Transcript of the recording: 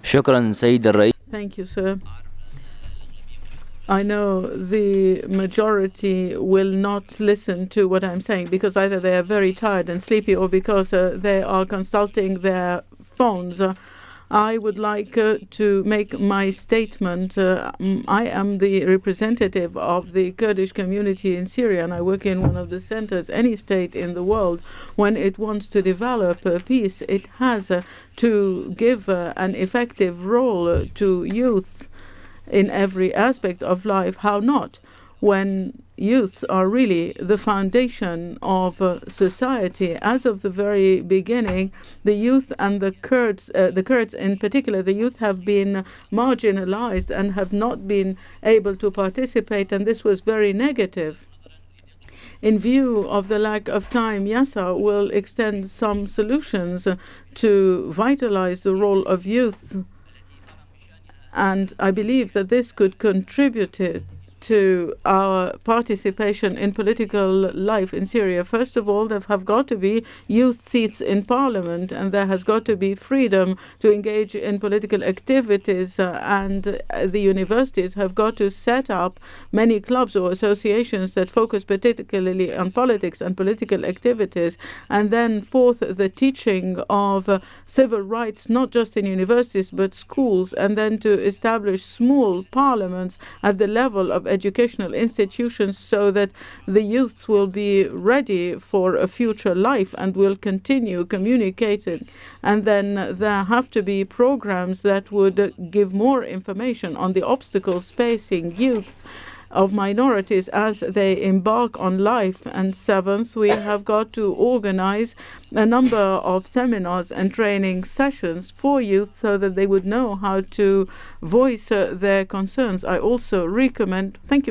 شكرا سيد الرئيس. Thank you, sir. I know the majority will not listen to what I'm saying because either they are very tired and sleepy or because they are consulting their phones. I would like to make my statement. I am the representative of the Kurdish community in Syria, and I work in one of the centers. Any state in the world, when it wants to develop peace, it has to give an effective role to youth in every aspect of life. How not? When youth are really the foundation of society. As of the very beginning, the youth and the Kurds in particular, the youth have been marginalized and have not been able to participate, and this was very negative. In view of the lack of time, Yasa will extend some solutions to vitalize the role of youth, and I believe that this could contribute to our participation in political life in Syria. First of all, there have got to be youth seats in parliament, and there has got to be freedom to engage in political activities, and the universities have got to set up many clubs or associations that focus particularly on politics and political activities. And then fourth, the teaching of civil rights, not just in universities but schools, and then to establish small parliaments at the level of educational institutions so that the youth will be ready for a future life and will continue communicating. And then there have to be programs that would give more information on the obstacles facing youths of minorities as they embark on life. And seventh, we have got to organize a number of seminars and training sessions for youth so that they would know how to voice their concerns. I also recommend, thank you.